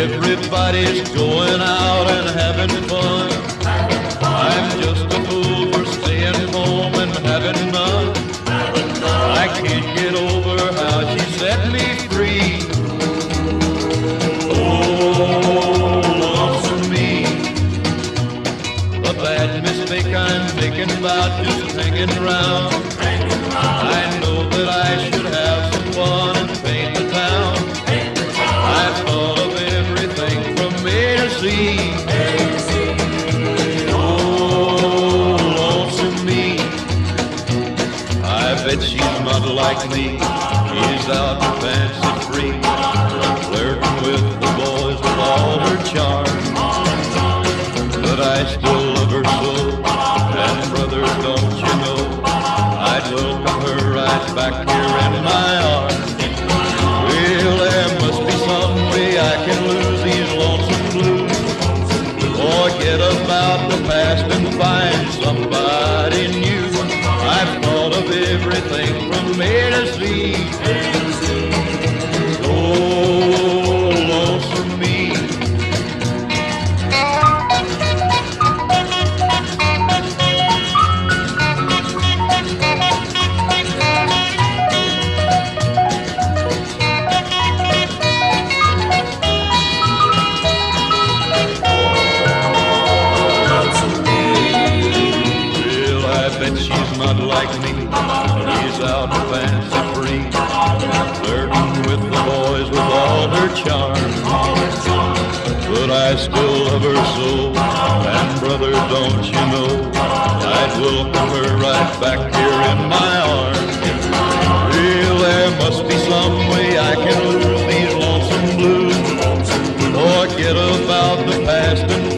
Everybody's going out and having fun. I'm just a fool for staying home and having none. I can't get over how she set me free. Oh, lonesome me. A bad mistake I'm making about just hanging around. I know that I should have some fun and paint the town. I thought of everything from A to Z. Oh, lonesome me. I bet she's not like me. She's out fancy free, flirting with the boys with all her charm. But I still love her so, and brother, don't you know, I'd welcome her right back here in my arms. Well, there must be some way I can lose these lonesome blues, forget about the past and find somebody new. I've thought of everything from A to Z. Oh, lonesome me. Bet she's not like me. She's out fancy free, flirting with the boys with all her charm. But I still love her so, and brother, don't you know, I'd welcome her right back here in my arms. Well, there must be some way I can lose these lonesome blues, forget about the past and